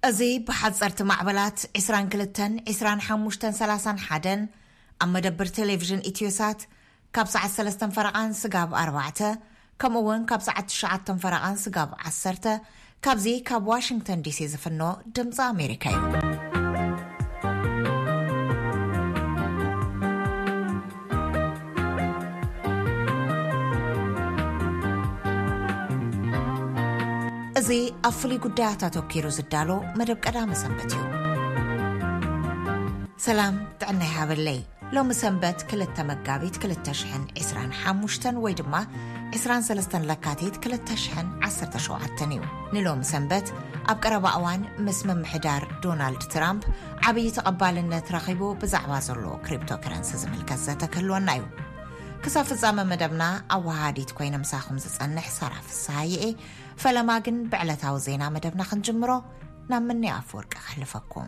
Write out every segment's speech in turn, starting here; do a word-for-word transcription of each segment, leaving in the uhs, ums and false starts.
أزي بحضرت معبلات عسران كلتن عسران حموشتن سلاسان حدن أما دبر تلفزيون إتيوسات كابسعة سلستن فرقان سقاب أربعة كمون كابسعة شعاتن فرقان سقاب عسرته كابزي كاب واشنطن دي سي زفنو دمز أمريكاي أزي أفلي قداتا توكيرو زدالو مدب قدام سنبتيو سلام تعني هابلي لو مسنبت كلتا مقابيت كلتا شحن عسران حاموشتن ويدما عسران سلستن لكاتيت كلتا شحن عسر تشوعتنيو نلو مسنبت أبقرب أوان مسمم محدار دونالد ترامب عبي تقبال تراخيبو بزعبا زرلو كريبتو كرنس زملكزة تكلو النايو كساف الزامة مدبنا أوهادي تكوين مساخم زتنح صراف السايئي فلما جن بعلتها وزينا مدبنا خنجمرو نام مني أفورك أخلفكم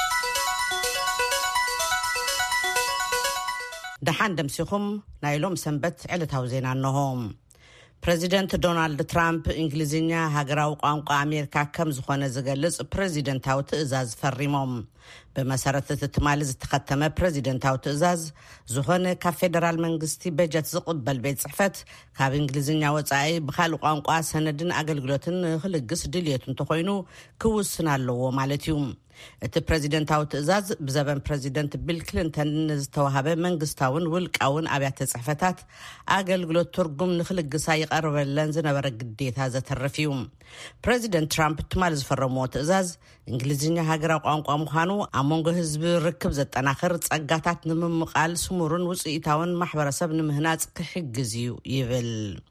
دحان دمسيخم نايلوم سنبت علتها وزينا أنهم بريزيدنت دونالد ترامب إنجليزينيا هاقراو قانقا أمريكا كم زخوانة زغلص بريزيدنتاو تأزاز فريموم بمسارة التمالز تختم بريزيدنتاو تأزاز زخوانة كفيدرال منغستي بجت زقبل بيت صحفت كاب إنجليزينيا وطاعي بخالو قانقا سندن أقلقلوتن خلقس دليتن تخوينو كوسنا اللو مالتيوم እቲ ፕሬዚደንታዊ ትእዛዝ ብዘበን ፕሬዚደንት ቢል ክሊንተን ዝተዋሃበ መንግስታውን ውልቃውን ኣብያተ ጽሕፈታት ኣገልግሎት ትርጉም ንኽልግሳ ይቐርበለን ዝነበረ ግዴታ ዘተርፍ እዩ። ፕሬዚደንት ትራምፕ ትማል ዝፈረምዎ ትእዛዝ እንግሊዝኛ ሃገራዊ ቋንቋ ምዃኑ ኣብ መንጎ ህዝቢ ርክብ ዘጠናኽር ጸጋታት ንምምቓል ስሙሩን ውፅኢታውን ማሕበረሰብ ንምህናጽ ክሕግዝ እዩ ይብል።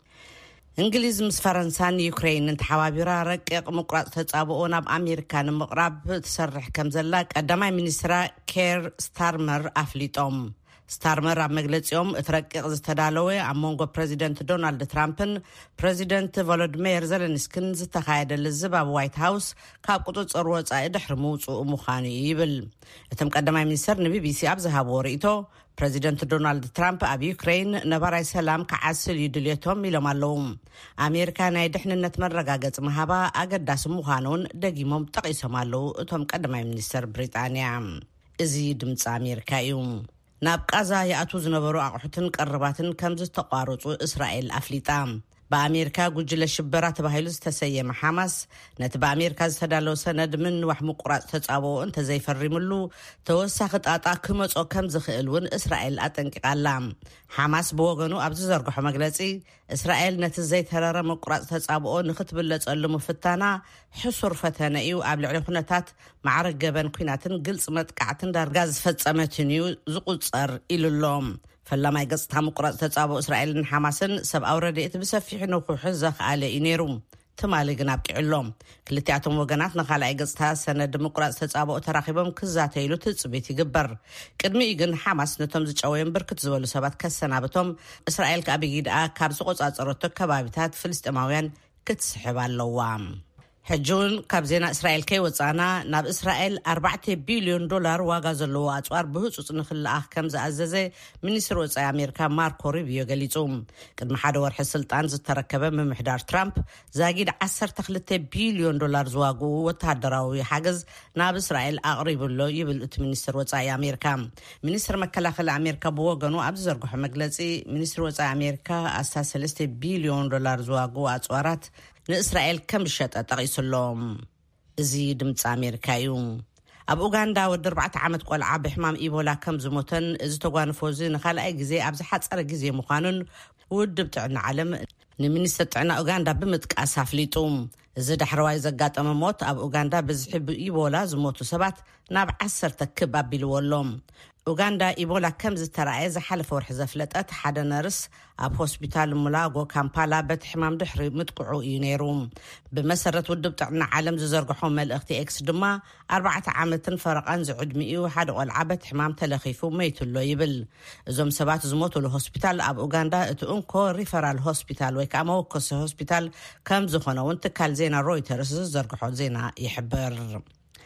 እንግሊዝ ምስ ፈረንሳን ዩክሬንን ተሓባቢራ ረቂቕ ምቁራጽ ተጻብኦ ናብ ኣሜሪካ ንምቕራብ ትሰርሕ ከም ዘላ ቀዳማይ ሚኒስትራ ኬር ስታርመር ኣፍሊጦም። ስታርመር ኣብ መግለጺኦም እቲ ረቂቕ ዝተዳለወ ኣብ መንጎ ፕሬዚደንት ዶናልድ ትራምፕን ፕሬዚደንት ቮሎዲሚር ዘለንስኪን ዝተኻየደለ ዝብ ኣብ ዋይት ሃውስ ካብ ቁፅፅር ወጻኢ ድሕሪ ምውፅኡ ምዃኑ ይብል። እቶም ቀዳማይ ሚኒስትር ንቢቢሲ ኣብ ዝሃብዎ ርእይቶ ፕሬዚደንት ዶናልድ ትራምፕ ኣብ ዩክሬን ነባራይ ሰላም ክዓስል ይድልየቶም ኢሎም ኣለዉ። ኣሜሪካ ናይ ድሕንነት መረጋገፂ መሃባ ኣገዳሲ ምዃኑን ደጊሞም ጠቒሶም ኣለዉ እቶም ቀዳማይ ሚኒስትር ብሪጣንያ። እዚ ድምፂ ኣሜሪካ እዩ። ናብ ቃዛ ይኣቱ ዝነበሩ ኣቑሑትን ቀረባትን ከም ዝተቋረፁ እስራኤል ኣፍሊጣ። በአሜሪካ ጉጅለ ሽበራ ተባሂሉ ዝተሰየመ ሐማስ ነቲ በአሜሪካ ዝተዳለው ሰነድ ምን ዋሕ ምቁራጽ ተጻብኦ እንተ ዘይፈርምሉ ተወሳኺ ጣጣ ክመጾ ከም ዝኽእልውን እስራኤል አጠንቂቃላ። ሐማስ በወገኑ ኣብ ዝዘርግሖ መግለጺ እስራኤል ነቲ ዘይተረረ ምቁራጽ ተጻብኦ ንኽትብለጸሉ ምፍታና ሕሱር ፈተነ እዩ፣ ኣብ ልዕሊ ኩነታት ማዕረግ ገበን ኩናትን ግልጽ መጥቃዕትን ዳርጋ ዝፈጸመትን እዩ ዝቁጸር ኢሉሎም። ፈላማይ ገጽታ ምቁራጽ ተጻብኦ እስራኤልን ሐማስን ሰብኣዊ ረድኤት ብሰፊሕ ንኽውሕዝ ዘኽኣለ እዩ ነይሩ። ትማሊ ግን ኣብቂዕሎም። ክልቲኣቶም ወገናት ንኻልኣይ ገጽታ ሰነድ ምቁራጽ ተጻብኦ ተራኺቦም ክዛተይሉ ትጽቢት ይግበር። ቅድሚኡ ግን ሐማስ ነቶም ዝጨወዮም ብርክት ዝበሉ ሰባት ከሰናብቶም እስራኤል ከኣበጊድኣ ካብ ዝቆጻጸረቶ ከባቢታት ፍልስጤማውያን ክትስሕብ ኣለዋ። ሕጁን ካብ ዜና እስራኤል ከይወፃና ናብ እስራኤል ኣርባዕተ ቢልዮን ዶላር ዋጋ ዘለዎ ኣጽዋር ብህፁፅ ንኽልኣኽ ከም ዝኣዘዘ ሚኒስትር ወፃኢ ኣሜሪካ ማርኮ ሩቢዮ ገሊጹ። ቅድሚ ሓደ ወርሒ ስልጣን ዝተረከበ ምምሕዳር ትራምፕ ዛጊድ ዓሰርተ ክልተ ቢልዮን ዶላር ዝዋግኡ ወተሃደራዊ ሓገዝ ናብ እስራኤል ኣቕሪቡሎ ይብል እቲ ሚኒስትር ወፃኢ ኣሜሪካ። ሚኒስትር መከላኸሊ ኣሜሪካ ብወገኑ ኣብ ዝዘርግሖ መግለጺ ሚኒስትር ወፃኢ ኣሜሪካ ኣስታ ሰለስተ ቢልዮን ዶላር ዝዋግኡ ኣጽዋራት ንእስራኤል ከም ዝሸጠ ጠቒሱሎም። እዚ ድምፂ ኣሜሪካ እዩ። ኣብ ኡጋንዳ ወዲ ኣርባዕተ ዓመት ቆልዓ ብሕማም ኢቦላ ከም ዝሞተን እዚ ተጓንፎ እዚ ንኻልኣይ ግዜ ኣብ ዝሓፀረ ግዜ ምዃኑን ውድብ ጥዕና ዓለም ንሚኒስትር ጥዕና ኡጋንዳ ብምጥቃስ ኣፍሊጡ። እዚ ዳሕረዋይ ዘጋጠመ ሞት ኣብ ኡጋንዳ ብዝሒ ብኢቦላ ዝሞቱ ሰባት ናብ ዓሰርተ ክብ ኣቢልዎሎም። ኡጋንዳ ኢቦላ ከም ዝተረኣየ ዝሓለፈ ወርሒ ዘፍለጠት ሓደ ነርስ ኣብ ሆስፒታል ሙላጎ ካምፓላ በቲ ሕማም ድሕሪ ምጥቅዑ እዩ ነይሩ። ብመሰረት ውድብ ጥዕና ዓለም ዝዘርግሖ መልእኽቲ ኤክስ ድማ ኣርባዕተ ዓመትን ፈረቓን ዝዕድሚኡ ሓደ ቆልዓ በቲ ሕማም ተለኺፉ መይትሎ ይብል። እዞም ሰባት ዝሞትሉ ሆስፒታል ኣብ ኡጋንዳ እቲ እንኮ ሪፈራል ሆስፒታል ወይ ከዓ መወከሲ ሆስፒታል ከም ዝኾነ እውን ትካል ዜና ሮይተርስ ዝዘርግሖ ዜና ይሕብር።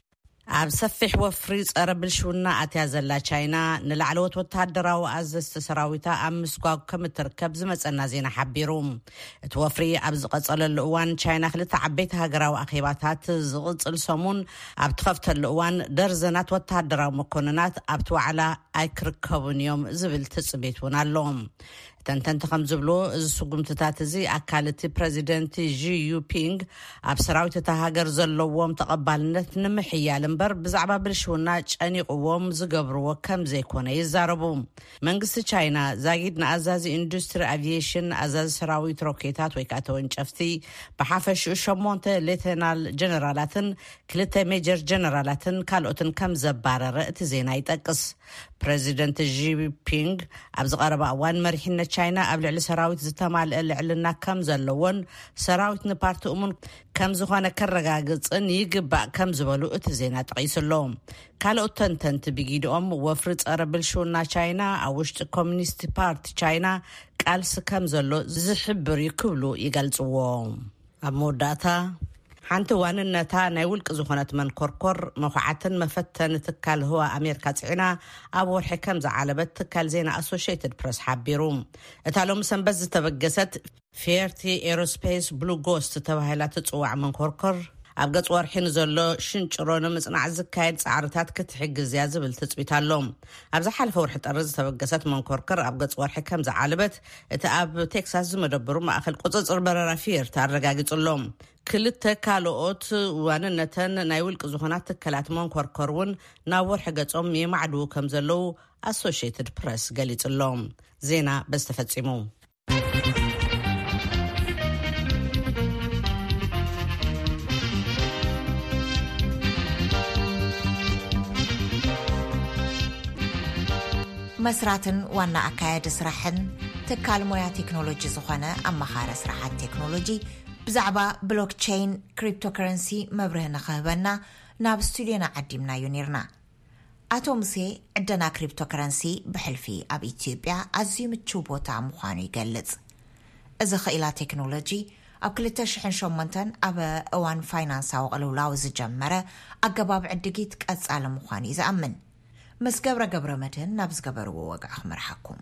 ኣብ ሰፊሕ ወፍሪ ጸረ ብልሽውና ኣትያ ዘላ ቻይና ንላዕለዎት ወተሃደራዊ ኣዘዝቲ ሰራዊታ ኣብ ምስጓግ ከም እትርከብ ዝመጸና ዜና ሓቢሩ። እቲ ወፍሪ ኣብ ዝቐጸለሉ እዋን ቻይና ክልተ ዓበይቲ ሃገራዊ ኣኼባታት ዝቕጽል ሰሙን ኣብ ትኸፍተሉ እዋን ደርዘናት ወተሃደራዊ መኮንናት ኣብቲ ዋዕላ ኣይክርከቡን እዮም ዝብል ትጽቢት እውን ኣሎ። ተንተንቲ ከም ዝብሎ እዚ ስጉምትታት እዚ ኣካልቲ ፕሬዚደንት ዢ ዩፒንግ ኣብ ሰራዊት እታ ሃገር ዘለዎም ተቐባልነት ንምሕያል እምበር ብዛዕባ ብልሽውና ጨኒቕዎም ዝገብርዎ ከም ዘይኮነ ይዛረቡ። መንግስቲ ቻይና ዛጊድ ንኣዛዚ ኢንዱስትሪ ኣቪዬሽን ኣዛዚ ሰራዊት ሮኬታት ወይ ከዓ ተወንጨፍቲ ብሓፈሽኡ ሸሞንተ ሌተናል ጀነራላትን ክልተ ሜጀር ጀነራላትን ካልኦትን ከም ዘባረረ እቲ ዜና ይጠቅስ። ፕሬዚደንት ዢ ጂንፒንግ ኣብ ዝቐረበ እዋን መሪሕነት ቻይና ኣብ ልዕሊ ሰራዊት ዝተማልአ ልዕልና ከም ዘለዎን ሰራዊት ንፓርቲ እሙን ከም ዝኾነ ከረጋግፅን ይግባእ ከም ዝበሉ እቲ ዜና ጠቒሱሎ። ካልኦት ተንተንቲ ብጊድኦም ወፍሪ ጸረ ብልሽውና ቻይና ኣብ ውሽጢ ኮሚኒስት ፓርቲ ቻይና ቃልሲ ከም ዘሎ ዝሕብር ይክብሉ ይገልጽዎ። ኣብ መወዳእታ ሓንቲ ዋንነታ ናይ ውልቂ ዝኾነት መንኮርኮር መኹዓትን መፈተን ትካል ህዋ ኣሜሪካ ጽዒና ኣብ ወርሒ ከም ዝዓለበት ትካል ዜና ኣሶሺየትድ ፕሬስ ሓቢሩ። እታ ሎሚ ሰንበት ዝተበገሰት ፌርቲ ኤሮስፔስ ብሉ ጎስት ተባሂላ ትጽዋዕ መንኮርኮር ኣብ ገጽ ወርሒ ንዘሎ ሽንጭሮ ንምጽናዕ ዝካየድ ጻዕርታት ክትሕግዝ እያ ዝብል ትጽቢት ኣሎ። ኣብ ዝሓለፈ ወርሒ ጥሪ ዝተበገሰት መንኮርኮር ኣብ ገጽ ወርሒ ከም ዝዓለበት እቲ ኣብ ቴክሳስ ዝመደብሩ ማእኸል ቁጽጽር በረራ ፌርቲ ኣረጋጊጹሎም። ክልተ ካልኦት ዋንነተን ናይ ውልቂ ዝኾናት ትካላት መንኮርኮር እውን ናብ ወርሒ ገጾም የማዕድው ከም ዘለው ኣሶሺየትድ ፕሬስ ገሊጹሎም። ዜና በዝተፈጺሙ መስራትን ዋና ኣካያዲ ስራሕን ትካል ሞያ ቴክኖሎጂ ዝኾነ ኣመኻረ ስራሓት ቴክኖሎጂ ብዛዕባ ብሎክቼን ክሪፕቶከረንሲ መብርህ ንኽህበና ናብ ስቱድዮና ዓዲምናዮ ነርና። ኣቶ ሙሴ ዕደና ክሪፕቶከረንሲ ብሕልፊ ኣብ ኢትዮጵያ ኣዝዩ ምቹው ቦታ ምዃኑ ይገልጽ። እዚ ኽኢላ ቴክኖሎጂ ኣብ ክልተ ሽሕን ሸሞንተን ኣብ እዋን ፋይናንሳዊ ቅልውላው ዝጀመረ ኣገባብ ዕድጊት ቀጻሊ ምዃኑ እዩ ዝኣምን። ምስ ገብረ ገብረ መድህን ናብ ዝገበርዎ ወግዓ ክመርሓኩም።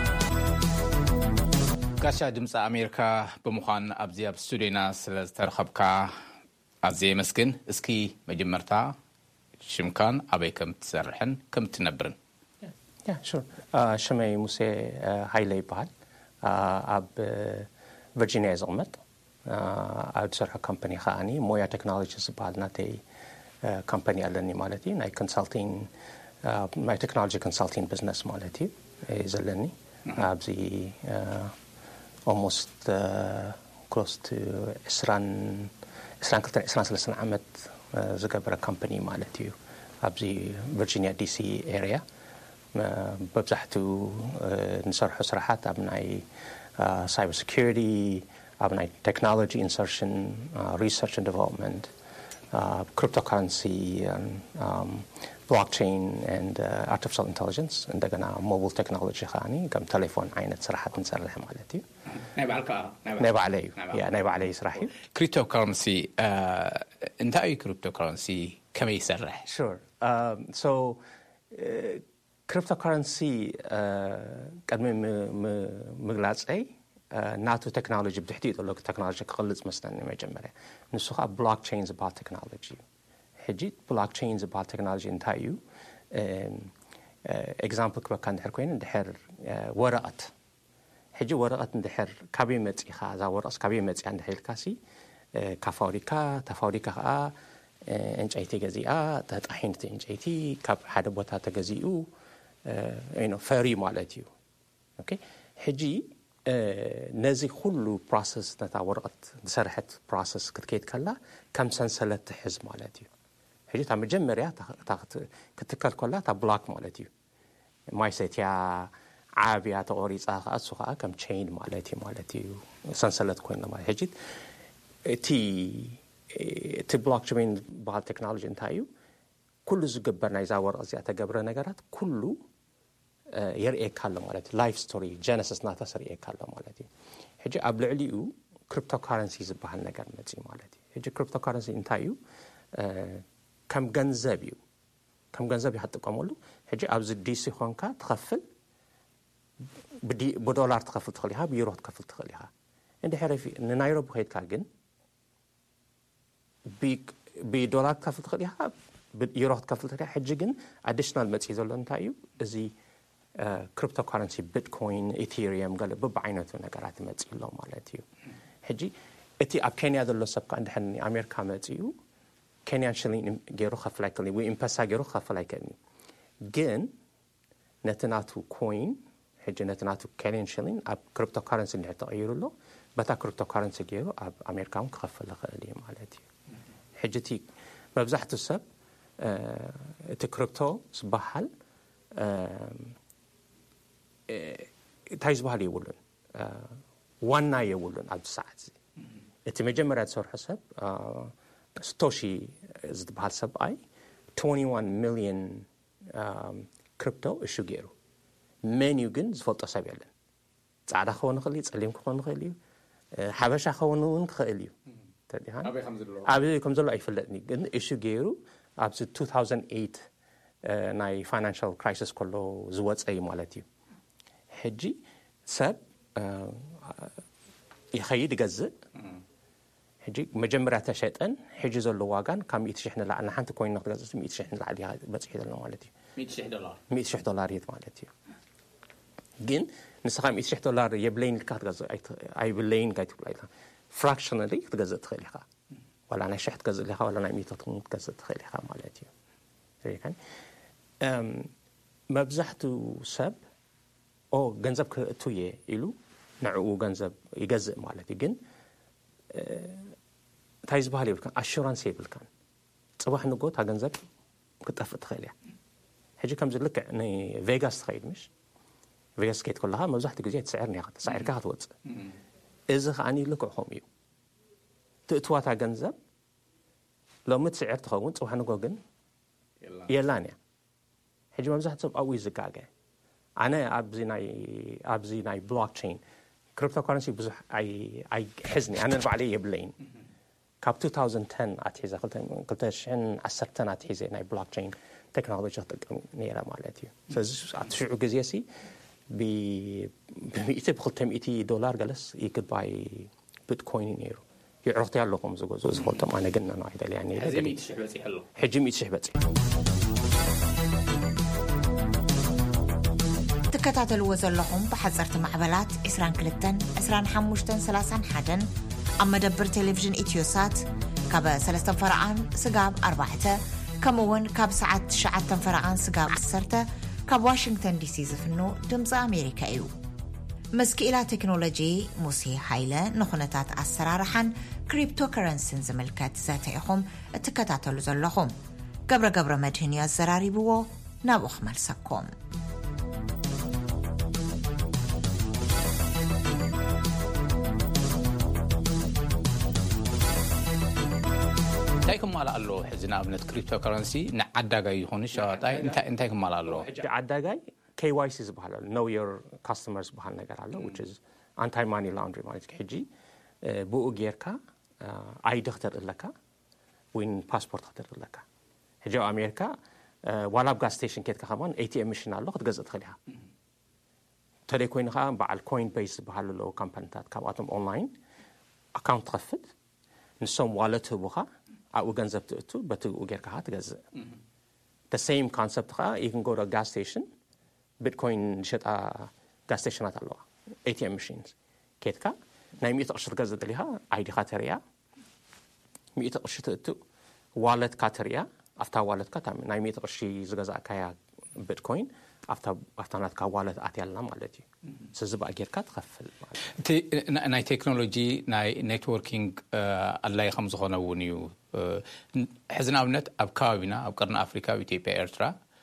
ጋሻ ድምፂ ኣሜሪካ ብምዃን ኣብዚ ኣብ ስቱድዮና ስለ ዝተረኸብካ ኣዝየ መስግን። እስኪ መጀመርታ ሽምካን ኣበይ ከም ትሰርሕን ከም ትነብርን? ያ ሹር ሽመይ ሙሴ ሃይለ ይበሃል። ኣብ ቨርጂኒያ ዝቕመጥ ኣብ ዝሰርሖ ካምፓኒ ከዓኒ ሞያ ቴክኖሎጂ ዝበሃል ናተይ ካምፓኒ ኣለኒ ማለት እዩ። ናይ ኮንሳልቲንግ ናይ ቴክኖሎጂ ኮንሳልቲንግ ቢዝነስ ማለት እዩ ዘለኒ። ኣብዚ almost uh, close to عشرين عشرين عشرين ثلاثين ዓመት ዝገበረ ካምፓኒ ማለት እዩ ኣብዚ ቨርጂኒያ ዲሲ ኤሪያ በብዛሕቱ ንሰርሖ ስራሓት ኣብ ናይ ሳይበር ሴኩሪቲ ኣብ ናይ ቴክኖሎጂ ኢንሰርሽን ሪሰርች ኤንድ ዲቨሎፕመንት ክሪፕቶከረንሲ blockchain and uh, artificial intelligence እንደገና ሞባይል ቴክኖሎጂ ኻኒ ከም ቴሌፎን ዓይነት ስራሓት ንሰርሕ ማለት እዩ። ናይ ባዕልካ ናይ ባዕለይ ያ ናይ ባዕለይ ስራሕ እዩ። ክሪፕቶከረንሲ እንታይ ክሪፕቶከረንሲ ከመይ ይሰርሕ? Sure. Um, so ክሪፕቶከረንሲ ቀድሚ ምግላጽይ ናቱ ቴክኖሎጂ ብድሕሪኡ ዘሎ ቴክኖሎጂ ክቕልጽ መስለኒ መጀመርያ ንሱ ኸ ብሎክቼን ዝበሃል ቴክኖሎጂ ሕጂ ብሎክቼን ዝበሃል ቴክኖሎጂ እንታይ እዩ? ኤግዛምፕል ክበካ እንድሕር ኮይኑ እንድሕር ወረቐት ሕጂ ወረቐት እንድሕር ካበይ መፂኻ እዛ ወረቐት ካበይ መፂያ እንድሕር ኢልካሲ ካብ ፋብሪካ እታ ፋብሪካ ከዓ ዕንጨይቲ ገዚኣ ተጣሒንቲ ዕንጨይቲ ካብ ሓደ ቦታ ተገዚኡ ፈሪ ማለት እዩ። ኦኬ ሕጂ ነዚ ኩሉ ፕሮሰስ ነታ ወረቐት ዝሰርሐት ፕሮሰስ ክትከይድ ከላ ከም ሰንሰለት ትሕዝ ማለት እዩ። ሕጂ እታ መጀመርያ ክትከል ከላ እታ ብሎክ ማለት እዩ። ማይ ሰትያ ዓብያ ተቆሪፃ ከዓ እሱ ከዓ ከም ቼይን ማለት እዩ ማለት እዩ ሰንሰለት ኮይኑ ማለት ሕጂ እቲ እቲ ብሎክቼን ዝበሃል ቴክኖሎጂ እንታይ እዩ? ኩሉ ዝግበር ናይ ዛ ወረቐት እዚኣ ተገብረ ነገራት ኩሉ የርእየካ ኣሎ ማለት እዩ። ላይፍ ስቶሪ ጀነሲስ ናታ የርእየካ ኣሎ ማለት እዩ። ሕጂ ኣብ ልዕሊኡ ክሪፕቶከረንሲ ዝበሃል ነገር መፂ ማለት እዩ። ሕጂ ክሪፕቶከረንሲ እንታይ እዩ? كم جنزبيو كم جنزبي حتى كمولو حجي أبز ديسي خونكا تخفل بدي بدولار تخفل تخليها بيورو تخفل تخليها عند حرفي إن نيروبي هيد كاجن بي بدولار تخفل تخليها بيورو تخفل تخليها حجي جن additional متيزة لون تايو زي كريبتو كارنسي بيتكوين إثيريوم قال ببعينته نقرات متيزة لون مالتيو حجي إتي أب كينيا دلو سبق عند حني أمريكا متيو كينيان شلين جيرو خفلايكني وإمباسا جيرو خفلايكني جن نتناتو كوين حجي نتناتو كينيان شلين أب كريبتو كارنسي اللي تغيروا له بتا كريبتو كارنسي جيرو أب أمريكا مخفل خليه مالتي حجتي مبزحت السب اه تكريبتو صباحل اه تايز بحالي يقولون اه وانا يقولون عبد الساعات إنت مجمرة تصور حسب اه ستوشي زد بحال سب أي twenty-one million كريبتو إشو جيرو من يوجن زفلت أصاب يلن تعال خوان خليه تعلم خوان خليه حبش خوانون خليه تدي هان أبي خمسة دولار أبي خمسة دولار يفلتني جن إشو جيرو أبز two thousand eight ناي financial crisis كله زوات أي مالتي حجي سب يخيد جزء حجي مجمرة شيئاً حجز اللواجان كم يتشحن لأن حنت كوين نقدر نقول يتشحن لعليها بس كذا المالتي مئة دولار مئة دولار يت مالتي جن نسخة مئة دولار يبلين الكات جزء أي أي بلين قاعد تقول لها fractionally تجزء تخليها ولا أنا شحت جزء لها ولا أنا مئة تكون جزء تخليها مالتي يعني أم مبزحته سب أو جنزب تويه إلو نعو جنزب يجزء مالتي جن تايز بحالي بكان أشورانس يبلكان صباح نقول هاجنزب كنت أفت خيلها حجي كم زلك إني فيغاس تخيل مش فيغاس كيت كلها مزحت جزيت سعرني أخذ سعر كهات وقت إذا خاني لك حوميو تأتوات هاجنزب لو مت سعر تخون صباح نقول جن يلانيا حجي مزحت صب أوي زكاجة أنا أبزي ناي أبزي ناي بلوك تشين كريبتو كارنسي بزح أي أي حزني أنا بعليه يبلين كاب two thousand ten أتحيزه قلت قلت شن عشرة أتحيزه ناي بلوك تشين تكنولوجيا نيرة مالتي فز أتشعر جزيسي ب بمئة بخلت مئة دولار جلس يكد باي بيتكوين نيرو يعرفتي على لهم زوج زوج قلت أنا قلنا نايد يعني حجي مئة شحبتي حلو حجي مئة شحبتي تكتاتلوا زلهم بحذرت معبلات إسران كلتن إسران حموشتن سلاسان حدن أما دبر تلفزيون إتيوسات كاب سلستن فرعان سقاب أربعة كمون كاب ساعات شعاتن فرعان سقاب عسرته كاب واشنطن دي سي زفنو دمز أمريكا إيو مسكيلة تكنولوجي موسي حيلة نخونتات أسرارحن كريبتو كرنسين زملكات ذاتيهم تكتاتلوا زلهم قبر قبر مدهنيا الزراري بوو نابوخ ملسكم تايكم مالا الله حزنا ابنت كريبتو كرنسي نعداغاي يخون شاطاي انت انتايكم مالا الله عداغاي كي واي سي بحال know your customers بحال ነገር አለ which is anti money laundering ማለት ከጂ ቡኡ ጌርካ አይ ደክተር ለካ ወይን ፓስፖርት ደክተር ለካ ሄጆ አሜሪካ ዋላብ ጋስ ስቴሽን ኬት ከማን ኤቲኤም ማሽን አለ ክትገዝእ ትኽእልካ ተሌኮይንካ በዓል ኮይን ቤዝ በሐል ሎ ካምፓኒታት ካብአቶም ኦንላይን አካውንት ከፍት ንሶም ዋለት ህቡኻ አው ገንዘብ ትእቱ በትኡ ጌርካ ትገዝእ the same concept ካ you can go to a gas station bitcoin ሸጣ gas stationat አለዋ ኤቲኤም machines ኬትካ ናይ مئة قرش ትገዝእ ደሊኻ አይዲ ካተሪያ مئة قرش ትእቱ ዋለት ካተሪያ afta ዋለት ካታ ናይ مئة قرش ዝገዛእ ካያ bitcoin after after not ካዋለት አትያልና ማለት እዩ ስለዚህ ባጌርካ ትከፍል ማለት እቲ ናይ ቴክኖሎጂ ናይ ኔትወርኪንግ አላይ ከም ዝኾነውን እዩ ሕዝናብነት ኣብ ከባቢና ኣብ ቀርኒ አፍሪካ ኢትዮጵያ ኤርትራ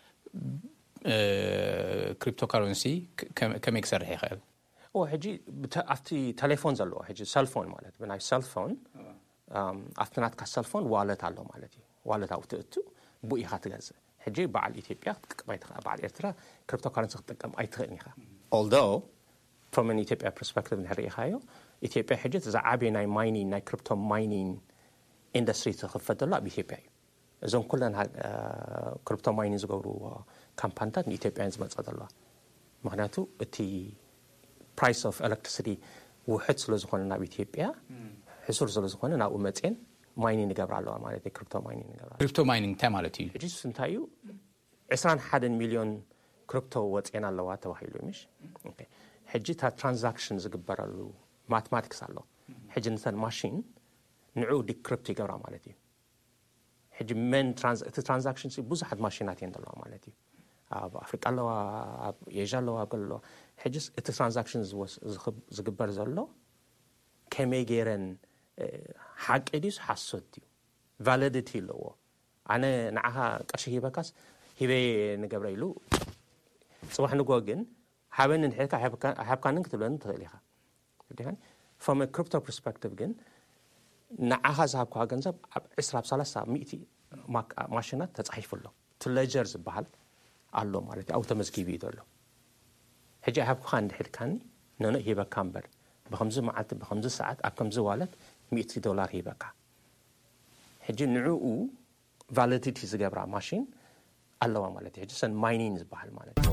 ክሪፕቶካረንሲ ከመይ ክሰርሕ ይኽእል ኦ ሕጂ ኣብቲ ቴሌፎን ዘለዎ ሕጂ ሰልፎን ማለት ብናይ ሰልፎን ኣብቲ ናትካ ሰልፎን ዋለት ኣሎ ማለት እዩ ዋለት ኣውትእቱ ቡኢኻ ትገዝእ ሕጂ በዓል ኢትዮጵያ ክትጥቀማይ ትኽእል በዓል ኤርትራ ክሪፕቶካረንሲ ክትጥቀም ኣይትኽእልኒ ኢኻ although from an Ethiopia perspective ንሪኢኻዮ ኢትዮጵያ ሕጂ ዝዓበየ ናይ ማይኒንግ ናይ ክሪፕቶ ማይኒንግ ኢንዱስትሪ ተኸፈተሉ ኣብ ኢትዮጵያ እዩ እዞም ኩለን ክሪፕቶ ማይኒንግ ዝገብሩ ካምፓኒታት ንኢትዮጵያን ዝመጽእ ዘሎ ምክንያቱ እቲ price of electricity ውሕድ ስለ ዝኾነ ናብ ኢትዮጵያ ሕሱር ስለ ዝኾነ ናብ መጽን ማይኒንግ ይገብራሉ ማለት እዩ ክሪፕቶ ማይኒንግ ይገብራሉ ክሪፕቶ ማይኒንግ እንታይ ማለት እዩ እጂ ስንታዩ عشرين واحد ሚሊዮን ክሪፕቶ ወጽን ኣለዋ ተባሂሉ ምሽ ኦኬ ሕጂ ታ ትራንዛክሽን ዝግበራሉ ማትማቲክስ ኣሎ ሕጂ እንተን ማሽን ንዑ ዲክሪፕት ይገብራ ማለት እዩ ሕጂ ምን ትራንዛክሽን ብዙሓት ማሽናት የንደለዋ ማለት እዩ ኣብ ኣፍሪቃ ኣለዋ ኣብ ኤዥያ ኣለዋ ገሎ ሕጂ እቲ ትራንዛክሽን ዝግበር ዘሎ ከመይ ገይረን ሓቂ ዲስ ሓሶት እዩ ቫሊዲቲ ኣለዎ ኣነ ንዓኻ ቅርሺ ሂበካስ ሂበ ንገብረ ኢሉ ጽባሕ ንጎ ግን ሃበን ንሕካ ሃብካንን ክትብለን ትኽእል ኢኻ ደህን from a crypto perspective ግን ንዓኻ ዝሃብካ ገንዘብ ኣብ عشرين ሰላሳ ሚእቲ ማሽናት ተጻሒፉሎ to ledger ዝበሃል ኣሎ ማለት ኣው ተመዝጊቢ ይደሎ ሕጂ ሃብካ እንድሕልካኒ ነነ ሂበካ እምበር ብኸምዚ መዓልቲ ብኸምዚ ሰዓት ኣብ ከምዚ ዋለት ሚእቲ ዶላር ሂበካ ሕጂ ንዑኡ ቫሊዲቲ ዝገብራ ማሽን ኣለዋ ማለት እዩ ሕጂ ሰን ማይኒንግ ዝበሃል ማለት እዩ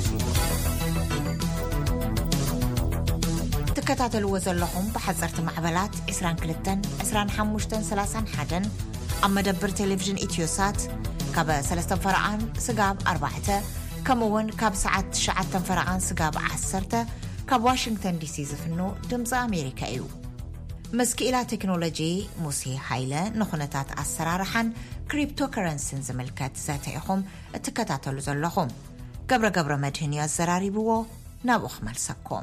تكتاتلو زلهم بحضرت معبلات عشرين اثنين عشرين خمسة ثلاثين واحد أما مدبر تلفزيون إتيوسات كاب ثلاثة فرعان سقاب أربعة كمون كاب ساعات شعات فرعان سقاب عشرة كاب واشنطن دي سي زفنو دمز أمريكا إيو مسك إلى تكنولوجي موسي حيلة نخنتات أسرارحان كريبتو كرنسين زملكات ذاتيهم تكتاتلو زلهم قبر قبر مدهنيا الزراري بوو نابوخ ملسكم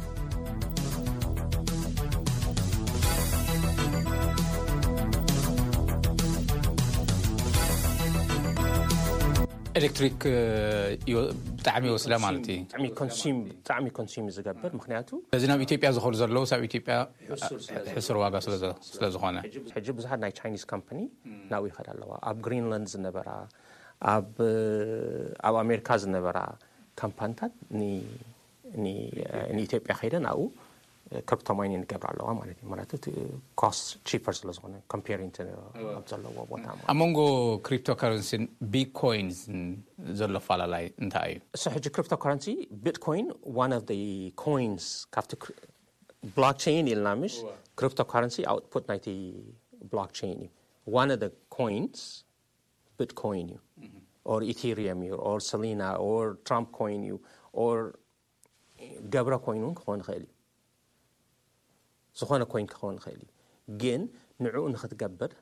ኤሌክትሪክ ብጣዕሚ ወስላ ማለት እዩ ብጣዕሚ ኮንሱም ብጣዕሚ ኮንሱም ዝገብር ምክንያቱ እዚ ናብ ኢትዮጵያ ዝኸሉ ዘለው ሳብ ኢትዮጵያ ሕሱር ዋጋ ስለ ዝኾነ ሕጂ ብዙሓት ናይ ቻይኒዝ ካምፓኒ ናብኡ ይኸዳ ኣለዋ ኣብ ግሪንላንድ ዝነበራ ኣብ ኣብ ኣሜሪካ ዝነበራ ካምፓኒታት ንኢትዮጵያ ኸይደን ኣብኡ ክሪፕቶ ማይኒንግ ይገብራ ኣለዋ ማለት እዩ ማለት ኮስት ቺፐር ስለ ዝኾነ ኮምፔሪንግ ኣብ ዘለዎ ቦታ ኣብ መንጎ ክሪፕቶ ከረንሲን ቢትኮይንስ ዘሎ ፈላለላይ እንታይ እዩ እሱ ሕጂ ክሪፕቶ ከረንሲ ቢትኮይን one of the coins ካብቲ blockchain ኢልና ምሽ ክሪፕቶ ከረንሲ output ናይቲ blockchain እዩ one of the coins bitcoin እዩ or ethereum እዩ or solana or trump coin እዩ or ገብረ ኮይን ክኾን ይኽእል እዩ ዝኾነ ኮይን ክኾን ይኽእል እዩ ግን ንዕኡ ንኽትገብር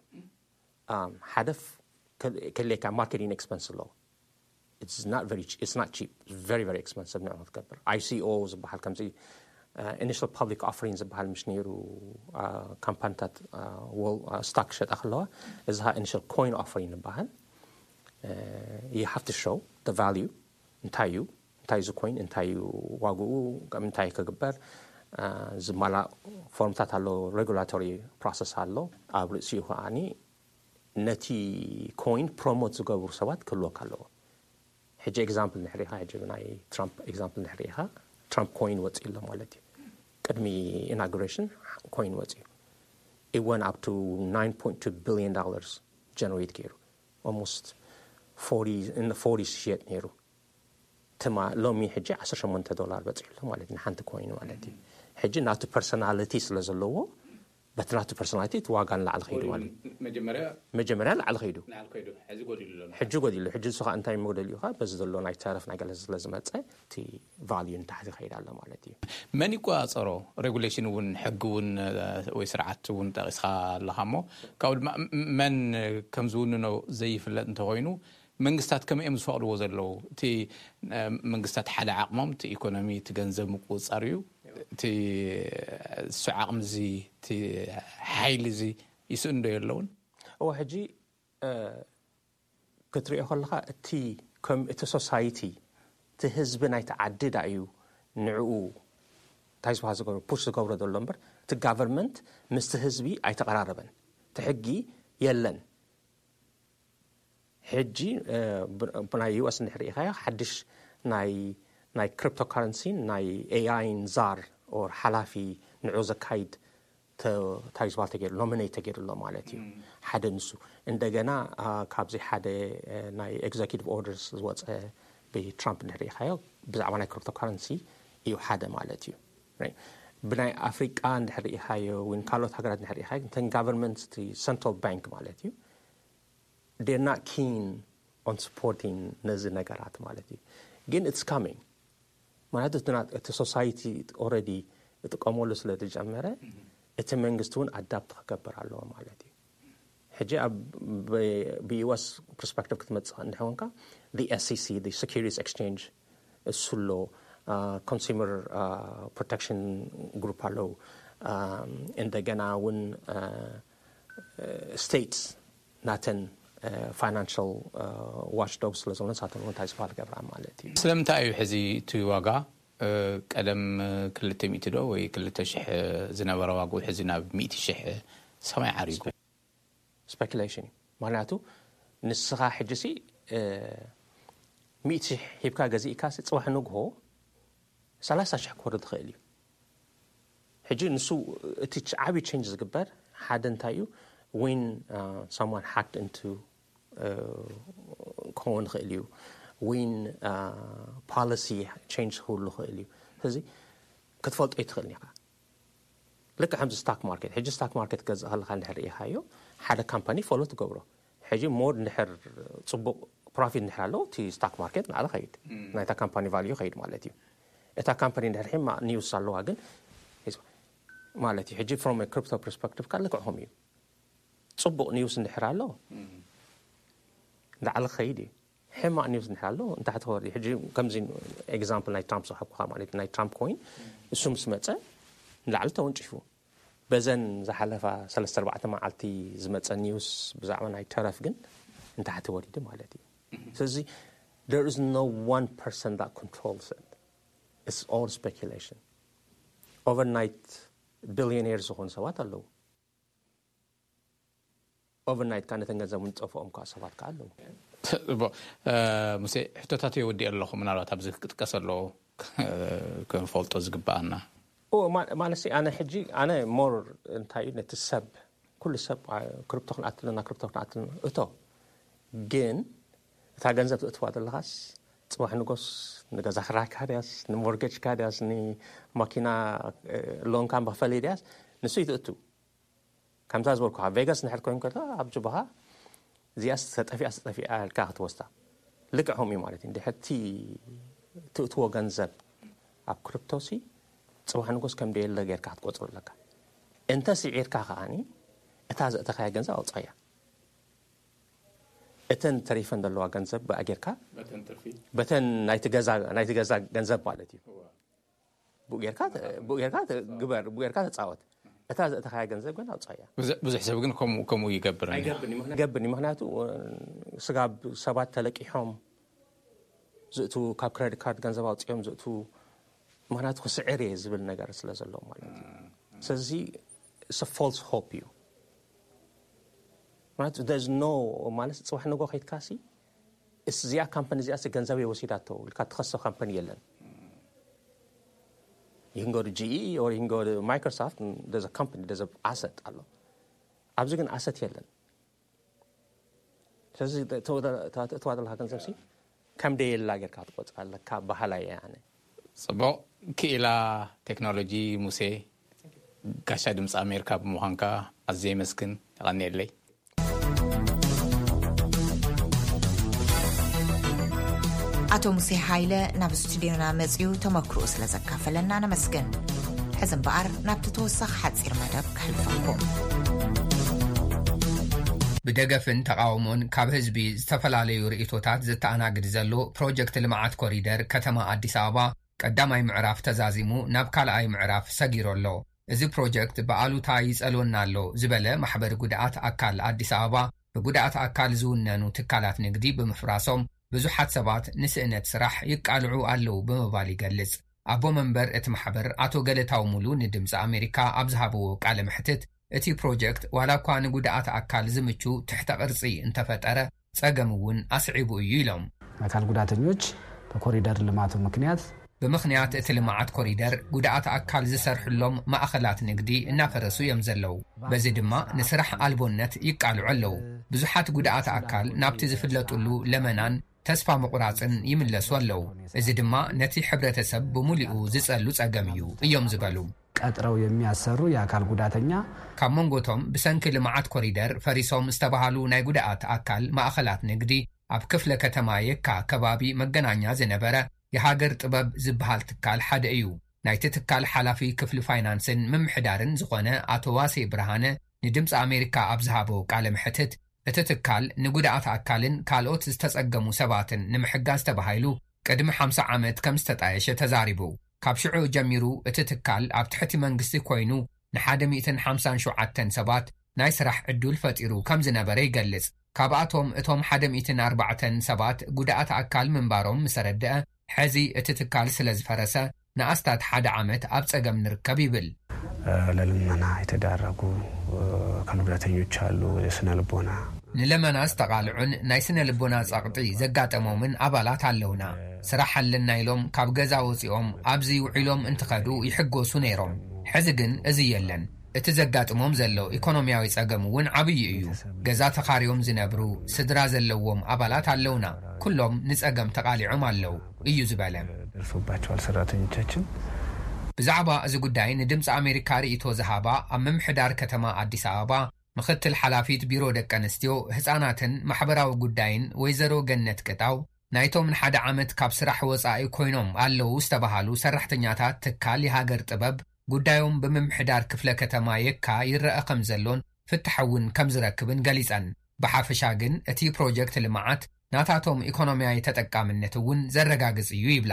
ሓደፍ ከለካ ማርኬቲንግ ኤክስፐንስ ኣለዎ it's not very it's not cheap it's very very expensive ንዕኡ ክትገብር I C O ዝበሃል ከምዚ initial public offering ዝበሃል ምሽ ነይሩ ካምፓኒታት ስቶክ ሸጣ ከለዋ እዚ initial coin offering ዝበሃል you have to show the value እንታይ እዩ እንታይ እዚ ኮይን እንታይ እዩ ዋግኡ እንታይ ክግበር ዝማላ ፎርምታት ኣሎ ሬጉላቶሪ ፕሮሰስ ኣሎ ኣብ ርእሲኡ ኸዓኒ ነቲ ኮይን ፕሮሞት ዝገብሩ ሰባት ክህልወካ ኣለዎ ሕጂ ኤግዛምፕል ንሕሪኻ ሕጂ ናይ ትራምፕ ኤግዛምፕል ንሕሪኻ ትራምፕ ኮይን ወፂኡ ኣሎ ማለት እዩ ቅድሚ ኢናጉሬሽን ኮይን ወፂኡ it went up to nine point two billion dollars generate ገይሩ almost forty in the forties shit ነይሩ ተማ ሎሚ ሕጂ عشرة وثمانين ዶላር በፂኡ ኣሎ ማለት ነው ሓንቲ ኮይን ማለት እዩ ሕጂ ናቱ ፐርሶናሊቲ ስለ ዘለዎ በቲ ናቱ ፐርሶናሊቲ ዋጋን ላዕል ኸይዱ ማለት መጀመርያ መጀመርያ ላዕል ኸይዱ ላዕል ኸይዱ ሕጂ ጎዲሉ ኣሎ ሕጂ ጎዲሉ ሕጂ ሱኻ እንታይ ሞዴል ይኻ በዚ ዘሎ ናይ ታሪፍ ናይ ገለ ስለ ዝመፀ እቲ ቫልዩ ንታሕቲ ኸይድ ኣሎ ማለት እዩ መን ይቆፃፀሮ ሬጉሌሽን እውን ሕጊ እውን ወይ ስርዓት እውን ጠቂስካ ኣለኻ እሞ ካብኡ ድማ መን ከም ዝውንኖ ዘይፍለጥ እንተኾይኑ መንግስታት ከመይ እዮም ዝፈቕድዎ ዘለው እቲ መንግስታት ሓደ ዓቕሞም እቲ ኢኮኖሚ እቲ ገንዘብ ምቁፅፃር እዩ እቲ ዓቕሚ እዚ እቲ ሓይሊ እዚ ይስእንዶ የለውን እዎ ሕጂ ክትሪኦ ከለኻ እቲ እቲ ሶሳይቲ እቲ ህዝቢ ናይቲ ዓዲ ዳ እዩ ንዕኡ እንታይ ዝበሃል ዝገብሮ ፑሽ ዝገብሮ ዘሎ እምበር እቲ ጋቨርንመንት ምስቲ ህዝቢ ኣይተቐራረበን እቲ ሕጊ የለን ሕጂ ብናይ ዩኤስ ንሕሪኢኻዮ ሓድሽ ናይ ናይ ክሪፕቶ ከረንሲ ናይ ኤአይን ዛር ኦር ሓላፊ ንዑ ዘካይድ ታይዝባል ተገይሩ ኖሚኔት ተገይሩሎ ማለት እዩ ሓደ ንሱ እንደገና ካብዚ ሓደ ናይ ኤግዜኪቲቭ ኦርደርስ ዝወፀ ብትራምፕ ንሪኢኻዮ ብዛዕባ ናይ ክሪፕቶ ካረንሲ እዩ ሓደ ማለት እዩ ብናይ ኣፍሪቃ ንሪኢኻዮ ወይ ካልኦት ሃገራት ንሪኢኻዮ እንተን ጋቨርንመንት እቲ ሰንትራል ባንክ ማለት እዩ they're not keen on supporting ነዚ ነገራት ማለት እዩ ግን it's coming ማለት እቲ ሶሳይቲ ኦልሬዲ እጥቀመሉ ስለ ተጀመረ እቲ መንግስት እውን አዳፕት ክገብር ኣለዎ ማለት እዩ ሕጂ ኣብ ብዩኤስ ፐርስፔክቲቭ ክትመጽእ እንደሆንካ the S E C the Securities Exchange እሱሎ consumer uh, protection group አለው እንደገና እውን states ናተን financial watchdogs ስለሆነ ሳተን ታይስፋል ገብራ ማለት እዩ ስለምንታይ እዩ ሕዚ እቲ ዋጋ ቀደም ክልተ ሚእቲ ዶ ወይ ክልተ ሺህ ዝነበረ ዋጋው ሕዚ ናብ ሚእቲ ሺህ ሰማይ ዓሪጉ speculation ማለቱ ንስኻ ሕጂሲ ሚእቲ ሺህ ሂብካ ገዚእካ ጽዋሕ ንግሆ ሰላሳ ሺህ ክወርድ ይኽእል እዩ ሕጂ ንሱ እቲ ዓቢ ቼንጅ ዝግበር ሓደ እንታይ እዩ when uh, someone hacked into ኮን ይኽእል እዩ when uh, policy change ሁሉ ይኽእል እዩ ስለዚህ ክትፈልጦ ይትኽእል ኢኻ ልክ ከምዚ ስታክ ማርኬት ሕጂ ስታክ ማርኬት ገዛእ ከለካ ንሪኢኻዮ ሓደ ካምፓኒ ፎሎ ትገብሮ ሕጂ ሞር ንድሕር ጽቡቕ ፕሮፊት ንድሕር ኣለዎ እቲ ስታክ ማርኬት ንዓለ ኸይድ ናይታ ካምፓኒ ቫልዩ ኸይድ ማለት እዩ እታ ካምፓኒ ንድሕር ሕማ ኒውስ ኣለዋ ግን ማለት እዩ ሕጂ ፍሮም ክሪፕቶ ፐርስፔክቲቭ ካልክዕኹም እዩ ጽቡቕ ኒውስ እንድሕር ኣሎ ንዓለ ኸይድ እዩ ሕማቕ ኒውስ እንድሕር ኣሎ እንታሕቲ ወርዲ ሕጂ ከምዚ ኤግዛምፕል ናይ ትራምፕ ዝሓብኩኻ ማለት ናይ ትራምፕ ኮይን እሱ ምስ መፀ ንላዕሊ ተወንጭፉ በዘን ዝሓለፋ ሰለስተ ኣርባዕተ መዓልቲ ዝመፀ ኒውስ ብዛዕባ ናይ ተረፍ ግን እንታሕቲ ወሪዱ ማለት እዩ ስለዚ there is no one person that controls it it's all speculation overnight billionaires ዝኾኑ ሰባት ኣለዉ overnight kind of thing as a month of on cost about ካለው ሙሴ ሕቶታት ይወዲ ኣለኹ ምናልባት ኣብዚ ክትቀሰሎ ከንፈልጦ ዝግባአና ኦ ማለት ኣነ ሕጂ ኣነ ሞር እንታይ ነቲ ሰብ ኩሉ ሰብ ክሪፕቶ ክነኣትልና ክሪፕቶ ክነኣትልና እቶ ግን እታ ገንዘብ እትዋ ዘለኻስ ጽባሕ ንጎስ ንገዛ ክራይ ካድያስ ንሞርጌጅ ካድያስ ንማኪና ሎን ካም በፈልዲያስ ንሱ ይትእቱ ከምዛ ዝበልኩ ቬጋስ ንሕር ኮይን ከታ ኣብ ጅባኻ ዚያስ ተጠፊኣ ተጠፊኣ ልካ ክትወስታ ልክዕሁም እዩ ማለት እንደ ሕቲ ትእትዎ ገንዘብ ኣብ ክሪፕቶሲ ጽባሕ ንጎስ ከም ደየለ ጌርካ ክትቆጽሩ ለካ እንተ ሲዒርካ ከኣኒ እታ ዘእተኸያ ገንዘብ ኣውፅያ እተን ተሪፈን ዘለዋ ገንዘብ በኣጌርካ በተን ትርፊ በተን ናይቲ ገዛ ናይቲ ገዛ ገንዘብ ማለት እዩ ቡጌርካ ቡጌርካ ግበር ቡጌርካ ተጻወት እታ ዘእተኸያ ገንዘብ ግን ኣውፅያ ብዙሕ ሰብ ግን ከምኡ ከምኡ ይገብር ኣይገብርኒ ይገብርኒ ምክንያቱ ስጋብ ሰባት ተለቂሖም ዝእቱ ካብ ክሬዲት ካርድ ገንዘብ ኣውፅዮም ዝእቱ ምክንያቱ ክስዕር እየ ዝብል ነገር ስለ ዘለዎ ማለት እዩ ስለዚ it's a false hope እዩ ማለት there's no ማለት ጽባሕ ንጎ ኸይትካሲ እዚኣ ካምፓኒ እዚኣ ገንዘብ የወሲዳቶ ልካ ትኸሰብ ካምፓኒ የለን you can go to G E or you can go to Microsoft and there's a company there's an asset allo ኣብዚ ግን asset የለን ስለዚህ ተዋደል ሃገን ዘምሲ ከም ደየላ ጌርካ ትቆጽራለካ ባህላዊ ያኔ ጽቡቕ ክኢላ ቴክኖሎጂ ሙሴ ጋሻ ድምፂ ኣሜሪካ ብምዃንካ ኣዝየ መስግን ይቐኒየለይ አቶ ሙሴ ኃይለ ናብ ስቱዲዮና መጽዩ ተመክሮ ስለዘካፈለና ነመስገን ሕዝን በአር ናብ ተወሳኽ ሓፂር መደብ ከሕልፈኩም ብደገፍን ተቃውሞን ካብ ህዝቢ ዝተፈላለዩ ርእይቶታት ዝተኣናግድ ዘሎ ፕሮጀክት ልምዓት ኮሪደር ከተማ አዲስ አበባ ቀዳማይ ምዕራፍ ተዛዚሙ ናብ ካልኣይ ምዕራፍ ሰጊሮሎ እዚ ፕሮጀክት በአሉታ ይጸሎና ኣሎ ዝበለ ማሕበር ጉዳኣት አካል አዲስ አበባ በጉዳኣት አካል ዝውነኑ ትካላት ንግዲ ብምፍራሶም ብዙሓት ሰባት ንስእነት ስራሕ ይቃልዑ ኣለው ብምባል ይገልጽ ኣቦ መንበር እቲ ማሕበር አቶ ገለታው ሙሉ ንድምፂ ኣሜሪካ ኣብዝሃብዎ ቃለ ምሕትት እቲ ፕሮጀክት ዋላ እኳ ንጉዳኣት አካል ዝምቹ ትሕተ ቅርጺ እንተፈጠረ ጸገም እውን ኣስዒቡ እዩ ኢሎም አካል ጉዳተኞች በኮሪደር ልማቱ ምክንያት ብምኽንያት እቲ ልምዓት ኮሪደር ጉድኣት ኣካል ዝሰርሕሎም ማእኸላት ንግዲ እናፈረሱ እዮም ዘለው በዚ ድማ ንስራሕ ኣልቦነት ይቃልዑ ኣለው ብዙሓት ጉድኣት ኣካል ናብቲ ዝፍለጡሉ ለመናን ተስፋ መቁራጽን ይምለሱ ኣለው እዚ ድማ ነቲ ሕብረተሰብ ብሙሉኡ ዝጸሉ ጸገም እዩ እዮም ዝበሉ ቀጥረው የሚያሰሩ የአካል ጉዳተኛ ካብ መንጎቶም ብሰንኪ ልምዓት ኮሪደር ፈሪሶም ዝተባሃሉ ናይ ጉድኣት ኣካል ማእኸላት ንግዲ ኣብ ክፍለ ከተማ የካ ከባቢ መገናኛ ዝነበረ የሃገር ጥበብ ዝበሃል ትካል ሓደ እዩ ናይቲ ትካል ሓላፊ ክፍሊ ፋይናንስን ምምሕዳርን ዝኾነ ኣቶ ዋሴ ብርሃነ ንድምፂ ኣሜሪካ ኣብ ዝሃቦ ቃለ ምሕትት እቲ ትካል ንጉድኣት ኣካልን ካልኦት ዝተጸገሙ ሰባትን ንምሕጋዝ ተባሂሉ ቅድሚ ሓምሳ ዓመት ከም ዝተጣየሸ ተዛሪቡ ካብ ሽዑ ጀሚሩ እቲ ትካል ኣብ ትሕቲ መንግስቲ ኮይኑ ንሓደ ሚእትን ሓምሳን ሸውዓተን ሰባት ናይ ስራሕ ዕድል ፈጢሩ ከም ዝነበረ ይገልጽ ካብኣቶም እቶም ሓደ ሚእትን ኣርባዕተን ሰባት ጉድኣት ኣካል ምንባሮም ምሰረድአ ሕዚ እቲ ትካል ስለ ዝፈረሰ ንኣስታት ሓደ ዓመት ኣብ ጸገም ንርከብ ይብል ለልመና የተዳረጉ አካል ጉዳተኞች አሉ የስነ ልቦና ንለመና ዝተቃልዑን ናይ ስነ ልቦና ጸቕጢ ዘጋጠሞምን ኣባላት ኣለውና ስራሕ ኣለና ኢሎም ካብ ገዛ ወፂኦም ኣብዚ ውዒሎም እንትኸዱ ይሕጎሱ ነይሮም ሕዚ ግን እዚ የለን እቲ ዘጋጥሞም ዘሎ ኢኮኖሚያዊ ጸገም እውን ዓብይ እዩ ገዛ ተኻሪዮም ዝነብሩ ስድራ ዘለዎም ኣባላት ኣለውና ኩሎም ንጸገም ተቃሊዖም ኣለው እዩ ዝበለ ደርሶባቸዋል ሰራተኞቻችን ብዛዕባ እዚ ጉዳይ ንድምፂ ኣሜሪካ ርእይቶ ዝሃባ ኣብ ምምሕዳር ከተማ ኣዲስ ኣበባ ምክትል ሓላፊት ቢሮ ደቂ ኣንስትዮ ህፃናትን ማሕበራዊ ጉዳይን ወይዘሮ ገነት ቅጣው ናይቶም ንሓደ ዓመት ካብ ስራሕ ወፃኢ ኮይኖም ኣለው ዝተባሃሉ ሰራሕተኛታት ትካል የሃገር ጥበብ ጉዳዮም ብምምሕዳር ክፍለ ከተማ የካ ይረአ ከም ዘሎን ፍትሐውን ከም ዝረክብን ገሊጸን ብሓፈሻ ግን እቲ ፕሮጀክት ልምዓት ናታቶም ኢኮኖሚያዊ ተጠቃምነት እውን ዘረጋግጽ እዩ ይብላ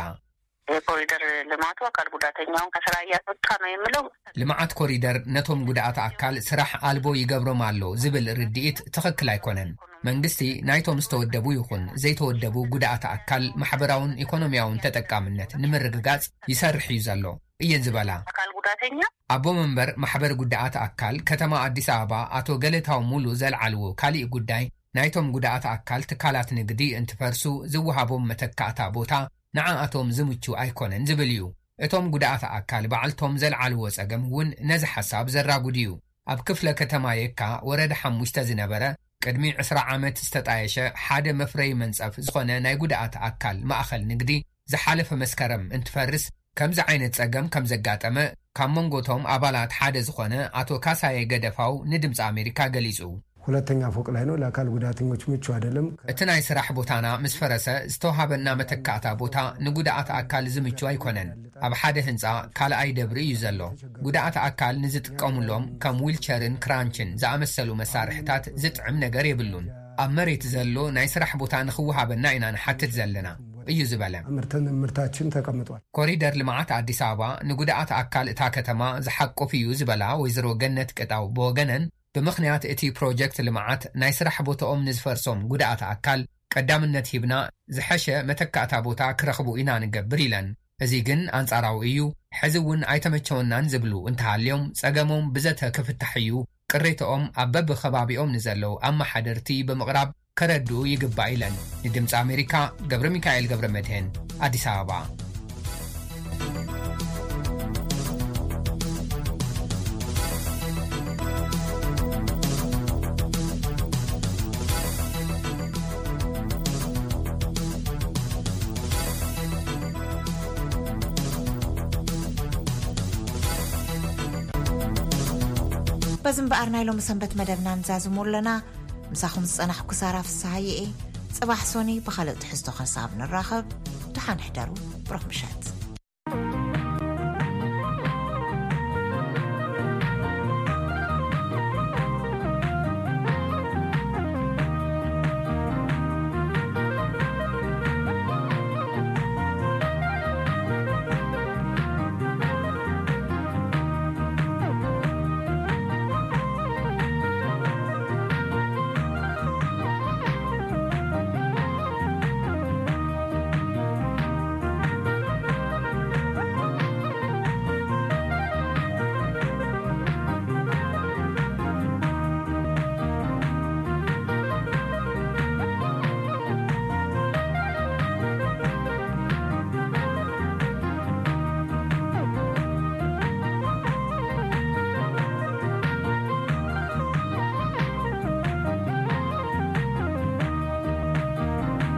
ኮሪደር ልማቱ አካል ጉዳተኛውን ከስራ ያስወጣ ነው የሚለው ልማት ኮሪደር ነቶም ጉዳት አካል ስራሕ አልቦ ይገብሮም አሎ ዝብል ርድኢት ትክክል አይኮነን መንግስቲ ናይቶም ዝተወደቡ ይኹን ዘይተወደቡ ጉዳት አካል ማሕበራውን ኢኮኖሚያውን ተጠቃምነት ንምርግጋጽ ይሰርሕ እዩ ዘሎ እየን ዝበላ አካል ጉዳተኛ አቦ መንበር ማሕበር ጉዳት አካል ከተማ አዲስ አበባ አቶ ገለታው ሙሉ ዘልዓልዎ ካሊእ ጉዳይ ናይቶም ጉዳት አካል ትካላት ንግዲ እንትፈርሱ ዝወሃቦም መተካእታ ቦታ ንዓኣቶም ዝምቹ ኣይኮነን ዝብል እዩ እቶም ጉዳት አካል ባዕልቶም ዘልዓልዎ ጸገም እውን ነዚ ሓሳብ ዘራጉድ እዩ ኣብ ክፍለ ከተማ የካ ወረዳ ሓሙሽተ ዝነበረ ቅድሚ ዕስራ ዓመት ዝተጣየሸ ሓደ መፍረይ መንጸፍ ዝኾነ ናይ ጉዳት አካል ማእኸል ንግዲ ዝሓለፈ መስከረም እንትፈርስ ከምዚ ዓይነት ጸገም ከም ዘጋጠመ ካብ መንጎቶም አባላት ሓደ ዝኾነ አቶ ካሳዬ ገደፋው ንድምፂ አሜሪካ ገሊጹ ሁለተኛ ፎቅ ላይ ነው ለአካል ጉዳተኞች ምቹ አይደለም እቲ ናይ ስራሕ ቦታና ምስፈረሰ ዝተወሃበና መተካእታ ቦታ ንጉዳት አካል ዝምቹ አይኮነን ኣብ ሓደ ህንጻ ካልኣይ ደብሪ እዩ ዘሎ ጉዳት አካል ንዝጥቀሙሎም ከም ዊልቸርን ክራንችን ዝኣመሰሉ መሳርሕታት ዝጥዕም ነገር የብሉን ኣብ መሬት ዘሎ ናይ ስራሕ ቦታ ንኽወሃበና ኢና ንሓትት ዘለና እዩ ዝበለ ምርትን ምርታችን ተቀምጧል ኮሪደር ልማዓት አዲስ አበባ ንጉዳት አካል እታ ከተማ ዝሓቆፍ እዩ ዝበላ ወይዘሮ ገነት ቅጣው በወገነን ብምኽንያት እቲ ፕሮጀክት ልማዓት ናይ ስራሕ ቦታኦም ንዝፈርሶም ጉዳት አካል ቀዳምነት ሂብና ዝሐሸ መተካእታ ቦታ ክረኽቡ ኢና ንገብር ኢለን እዚ ግን አንጻራዊ እዩ ሕዚ እውን ኣይተመቸወናን ዝብሉ እንተሃልዮም ጸገሞም ብዘተ ክፍታሕ እዩ ቅሬቶኦም ኣብ በብ ከባቢኦም ንዘለው ኣመሓደርቲ ብምቕራብ ከረድኡ ይግባእ ኢለን ንድምፂ ኣሜሪካ ገብረ ሚካኤል ገብረ መድህን ኣዲስ አበባ بزن بقرنا لهم سنبت مدبنا نزازو مولنا مساخم صنح كسارة في الصحية صباح سوني بخلق تحسدو خلصاب نراخب تحان حدارو بروح مشات